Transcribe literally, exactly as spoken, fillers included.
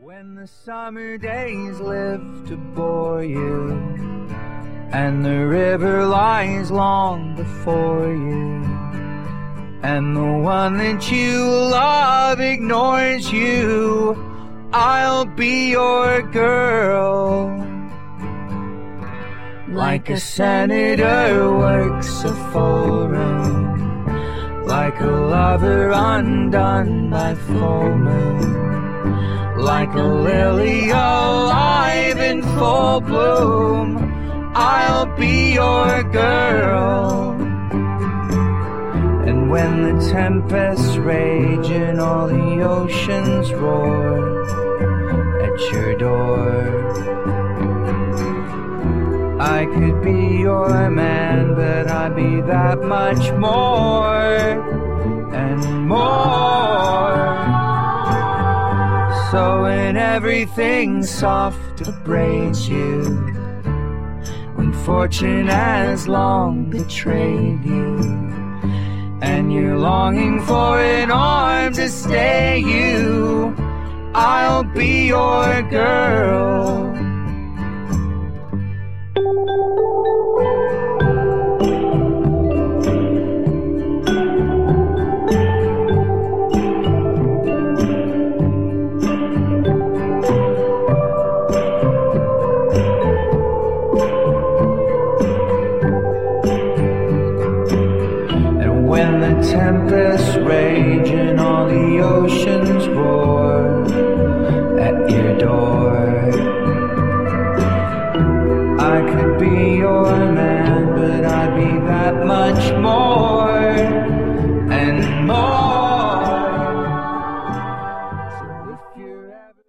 When the summer days live to bore you, and the river lies long before you, and the one that you love ignores you, I'll be your girl. Like a senator works a full room, like a lover undone by full moon, like a lily alive in full bloom, I'll be your girl. And when the tempests rage and all the oceans roar at your door, I could be your man, but I'd be that much more and more. So when everything soft upbraids you, when fortune has long betrayed you, and you're longing for an arm to stay you, I'll be your girl.